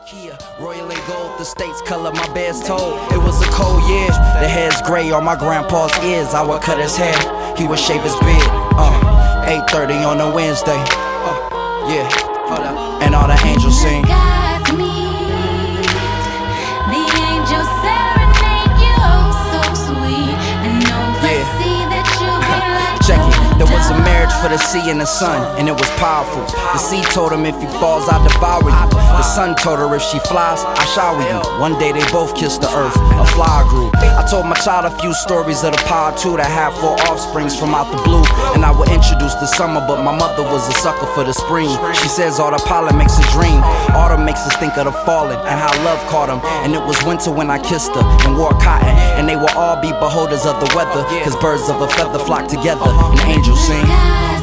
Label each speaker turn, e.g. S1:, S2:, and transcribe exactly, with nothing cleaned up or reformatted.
S1: Kia, Royal and gold, the state's color, my bed's told. It was a cold year, the hair's gray on my grandpa's ears. I would cut his hair, he would shave his beard. Uh, eight thirty on a Wednesday. Uh, yeah, hold up. And all the angels sing. There was a marriage for the sea and the sun, and it was powerful. The sea told him if he falls, I devour you. The sun told her if she flies, I shower you. One day they both kissed the earth, a flower grew. I told my child a few stories of the power too that had four offsprings from out the blue. And I would introduce the summer, but my mother was a sucker for the spring. She says all the pollen makes a dream. Autumn makes us think of the falling and how love caught him. And it was winter when I kissed her and wore cotton. And they will all be beholders of the weather, cause birds of a feather flock together and angels sing.